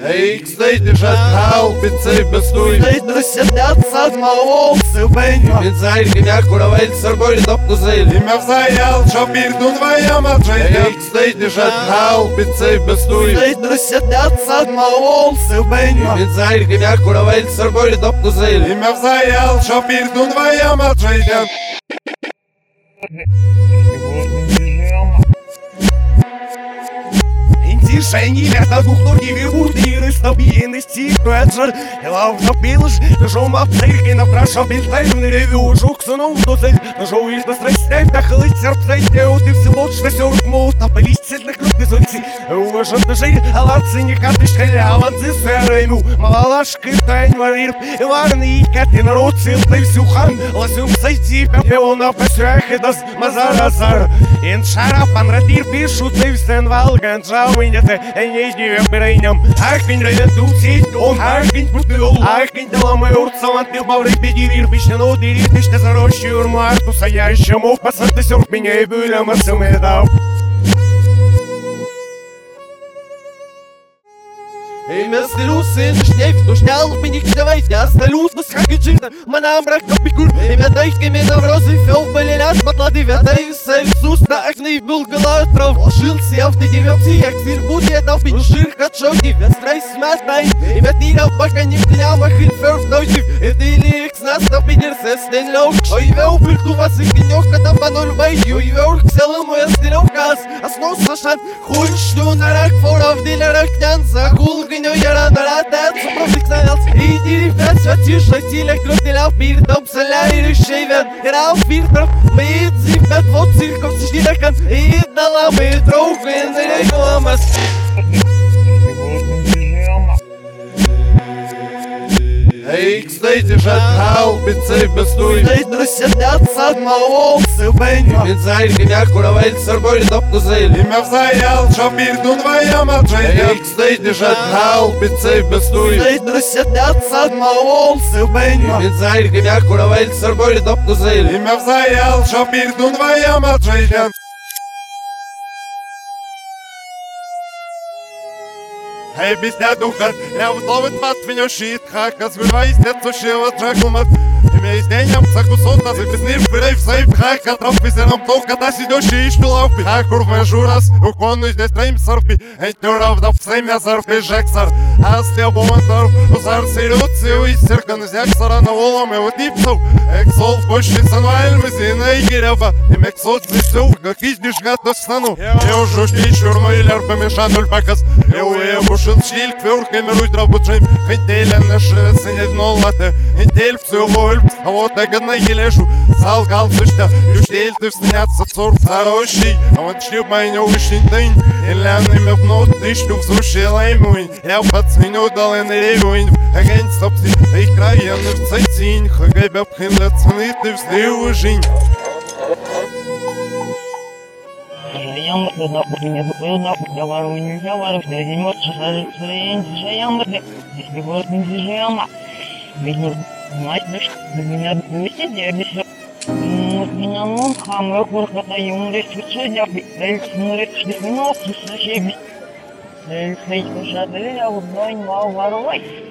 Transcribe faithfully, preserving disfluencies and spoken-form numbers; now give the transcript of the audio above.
Ik steeds de haal, bit ze bestoei. Steeds de sedert zat maar op ze benen. Bit zij geniak kurawel serboy top de zeil. Im avzayal шапир дун вая маджея. Ik steeds de haal, bit ze bestoei. Steeds de sedert zat maar op ze benen. Bit zij geniak kurawel serboy top de zeil. Im avzayal шапир дун вая маджея. Шайни лето двухногий вибурдиры стабильности Кведжер, лав напилж, жом апцейки на праша бильтайный ревю Жук сунул до цель, жоу из на стрейстей Тахалыть серпцей, теуты все лучше сёрк мол Тапались цельных крупный зольцы Уважат дожей, аларцы не катышка ляванцы сэрэмю Малалашкы тайн варир, варный кати народ силтай всю хан Ласюм сайти, пепеона пэсрэх и дас мазар-азар Иншара панрадир пишут, ты всен валган жауинят En je die bereinam, hakin reden doet om hakin putul, hakin de lama урцалан ты баврик бедивир бишне но дирит бишне зарощур марту саящему пасанты сёрк меня и бюля масымедав. Ey, mestelus in de schneef, du schnell bin ich der Weiß, ja, stelus, was kann ich schirten, mein Name reicht auf mich gut. Ey, mir deicht gemein auf Rossi, für auf Berlin, als Batladi, wer da ist, selbst sus, da ich nicht will gelaut drauf. Schild sie auf die Gewürze, ich will Budget auf mich, Schirk hat schon die, wer streiß macht nein. Ich werd nicht auf Backen, nicht klar, mach ich fünf Deutsche, ich die Lyrics, nass, da bin ich selbst den Lauf. Oi, wer auf mich, du was ich genug, hat am Bahnhof weiß, oi, wer auch gesellen, wo es dir auf Gas, als Nuss verstand, holst du nach Rack vor auf die Leraknan, sag, hol, no yaranlar atat profissionals i die fest wat je schlechtile krötel auf mir top salaire scheven era auf mir drauf mit sie bet wat sie kommt sich wieder kann i da la mit drauf in der gomas Ik steeds de haal, bit ze bestoei. Steeds de sedert zat maar op ze benen. Bit zij geniak kurawel serboy top de zeil. Im avzayal шапир дун вая маджея. Ik steeds de haal, bit ze bestoei. Steeds de sedert zat maar op ze benen. Bit zij geniak kurawel serboy top de zeil. Im avzayal шапир дун вая маджея. Hey, bis der Dukat, er wird lovet mat vinyo shit hakas, wir weiß der zu schwa trakumat. Im ist den am zakusot, dass ich nicht bereit sei, haka drauf bis er am Tag, dass ich durch die Stuhl auf bi hakur majuras, u konno ist der Stream surfi, ein nur auf der Stream ja surfi jaxar. Hast der Bomber, usar сирутsi, u isserkan jaxara na volome u tipsov. Exol больше санваль мы зиной герева, им exol цветов, как издишь гато стану. Я уже шли чурной лер помешануль показ, я уебу Шилк für Kämmerui drauf betrieben, Hintel an der Schüsse nicht null hatte, Hintel zu Wolf, а вот так одна елешу, Салгал фишта, Юштель ты встняться цур второй, а вот шлюб майню вышин день, и ляны me внут, ты штук суши лаймуин, я пацаню дал и наревуин, агент стопси, и краены в цайтинь, хагайбя пхинда цены, ты встаю жень. Ямр да например, да, да вару нельзя вару, да не может сказать, что я ямр, если вот не яма. Видно, мать, да меня вместе держит. Ну, меня ну, хамро курка ему речь, я бы, ну речь, что ну, слушай, я бы, я бы, я бы, я бы,